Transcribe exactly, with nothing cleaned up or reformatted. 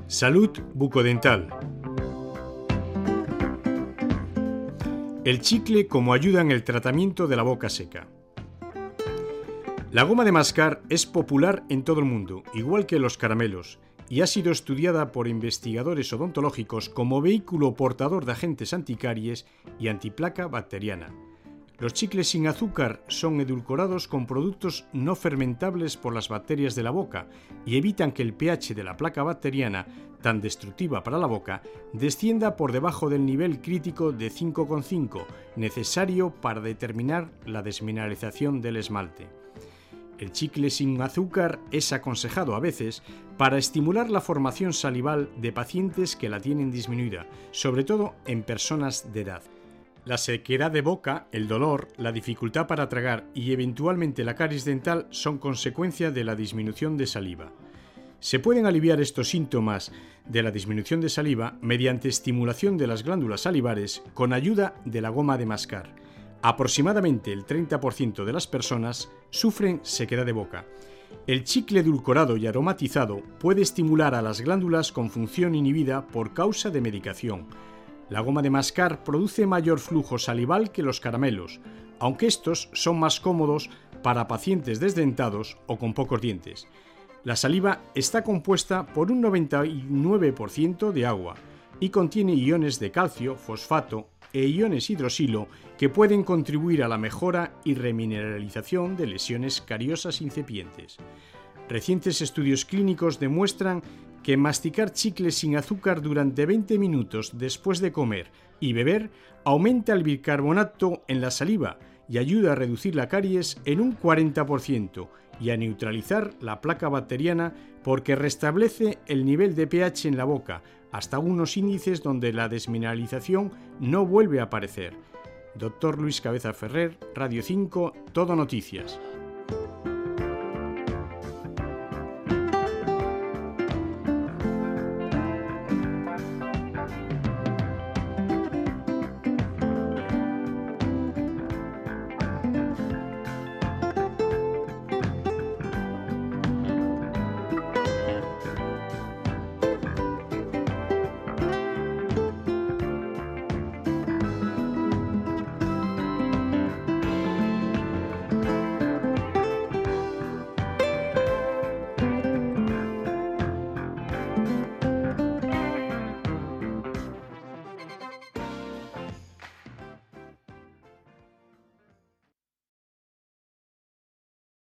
Salud bucodental. El chicle como ayuda en el tratamiento de la boca seca. La goma de mascar es popular en todo el mundo, igual que los caramelos, y ha sido estudiada por investigadores odontológicos como vehículo portador de agentes anticaries y antiplaca bacteriana. Los chicles sin azúcar son edulcorados con productos no fermentables por las bacterias de la boca y evitan que el pH de la placa bacteriana, tan destructiva para la boca, descienda por debajo del nivel crítico de cinco coma cinco, necesario para determinar la desmineralización del esmalte. El chicle sin azúcar es aconsejado a veces para estimular la formación salival de pacientes que la tienen disminuida, sobre todo en personas de edad. La sequedad de boca, el dolor, la dificultad para tragar y eventualmente la caries dental son consecuencia de la disminución de saliva. Se pueden aliviar estos síntomas de la disminución de saliva mediante estimulación de las glándulas salivares con ayuda de la goma de mascar. Aproximadamente el treinta por ciento de las personas sufren sequedad de boca. El chicle edulcorado y aromatizado puede estimular a las glándulas con función inhibida por causa de medicación. La goma de mascar produce mayor flujo salival que los caramelos, aunque estos son más cómodos para pacientes desdentados o con pocos dientes. La saliva está compuesta por un noventa y nueve por ciento de agua y contiene iones de calcio, fosfato e iones hidroxilo que pueden contribuir a la mejora y remineralización de lesiones cariosas incipientes. Recientes estudios clínicos demuestran que masticar chicles sin azúcar durante veinte minutos después de comer y beber aumenta el bicarbonato en la saliva y ayuda a reducir la caries en un cuarenta por ciento y a neutralizar la placa bacteriana porque restablece el nivel de pH en la boca hasta unos índices donde la desmineralización no vuelve a aparecer. Doctor Luis Cabeza Ferrer, Radio cinco, Todo Noticias.